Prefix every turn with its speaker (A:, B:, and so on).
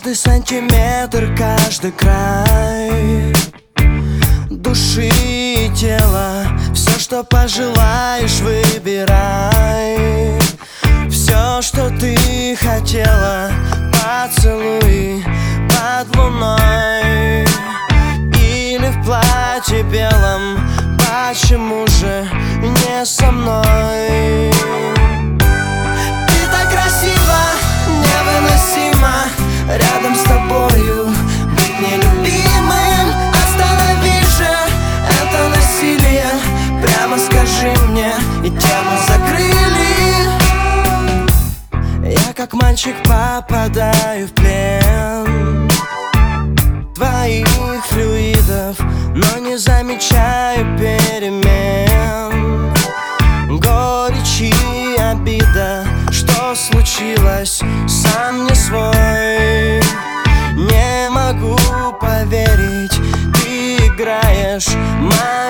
A: Каждый сантиметр, каждый край души и тела, все, что пожелаешь, выбирай. Все, что ты хотела, поцелуй под луной или в платье белом. Почему же не со мной? Ты так красива, невыносимо рядом с тобою быть нелюбимым. Останови же это насилие, прямо скажи мне, и тему закрыли. Я как мальчик попадаю в плен твоих флюидов, но не замечаю перемен. Горечь и обида, что случилось, сам не свой. Не могу поверить, ты играешь моей